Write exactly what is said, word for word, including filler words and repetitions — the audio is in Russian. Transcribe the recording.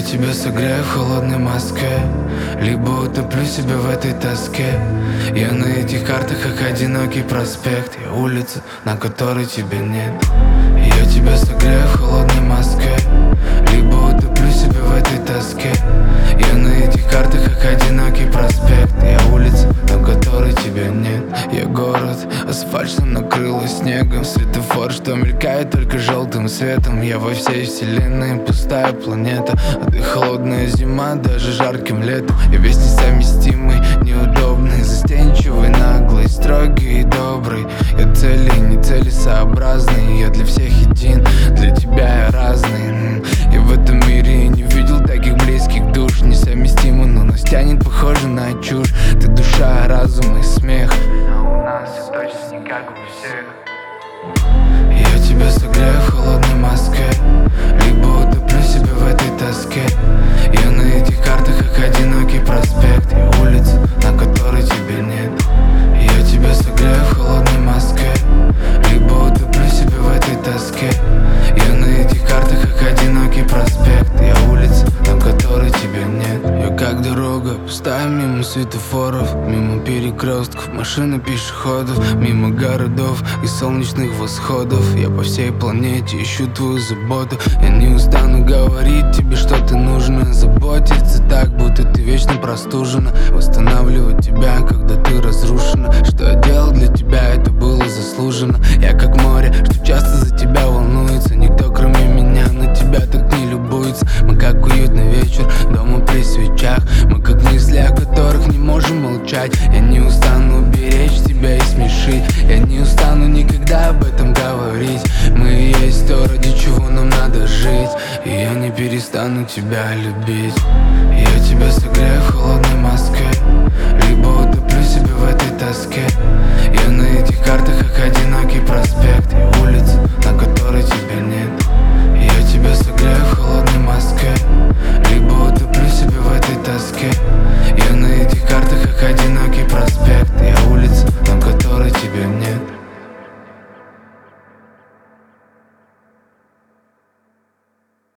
тебя согрею в холодной Москве, либо утоплю себя в этой тоске. Я на этих картах, как одинокий проспект. Я улица, на которой тебя нет. Я тебя согрею в холодной Москве, либо утоплю себя в этой тоске. Я на этих картах, как одинокий проспект. Я улица, на которой тебя нет. Я город, асфальт, что накрыло снегом, светофор, что мелькает только желтым светом. Я во всей вселенной пустая планета, а ты холодная зима, даже жарким летом. Я весь несовместимый, неудобный, застенчивый, наглый, строгий и добрый. Я цели, не целесообразный, я для всех един, для тебя я разный. Я в этом мире не видел таких близких душ, несовместимы, но нас тянет, похоже на чушь. Ты душа, разум и смех, а у нас все точно не как у всех. Я тебя согрею в холодной Москве, либо утоплю себя в этой тоске. Я на этих картах, как одинокий проспект. Я улица, на которой тебя нет. Я тебя согрею в холодной Москве, либо утоплю себя в этой тоске. Я на этих картах, как одинокий проспект. Я улица, на которой тебя нет. Я как дорога, пустая мимо светофоров, мимо перекрестков, машин и пешеходов, мимо городов и солнечных восходов. Я по всей планете ищу твою заботу. Я не устану говорить тебе, что ты нужно. Заботиться так, будто ты вечно простужена. Восстанавливать тебя, когда ты разрушена. Что я делал для тебя, это было заслуженно. Я как море, что часто за тебя волнуется. Никто кроме меня на тебя так не любуется. Мы как уютный вечер дома при свечах. Мы как мысли, о которых не можем молчать. Я не устану беречь тебя и смешить. Я не устану никогда об этом говорить. Мы и есть то, ради чего нам надо жить. И я не перестану тебя любить. Я тебя согрею в холодной Москве, либо утоплю себя в этой тоске. Я на этих картах,